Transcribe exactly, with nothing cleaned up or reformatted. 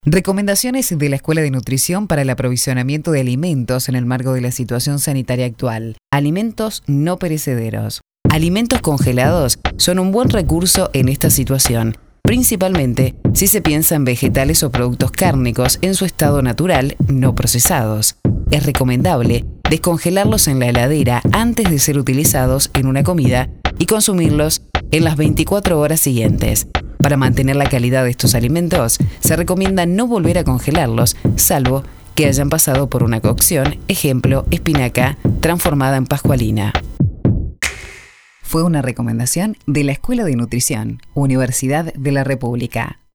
Recomendaciones de la Escuela de Nutrición para el aprovisionamiento de alimentos en el marco de la situación sanitaria actual. Alimentos no perecederos. Alimentos congelados son un buen recurso en esta situación, principalmente si se piensa en vegetales o productos cárnicos en su estado natural, no procesados. Es recomendable descongelarlos en la heladera antes de ser utilizados en una comida y consumirlos en las veinticuatro horas siguientes. Para mantener la calidad de estos alimentos, se recomienda no volver a congelarlos, salvo que hayan pasado por una cocción, ejemplo, espinaca transformada en pascualina. Fue una recomendación de la Escuela de Nutrición, Universidad de la República.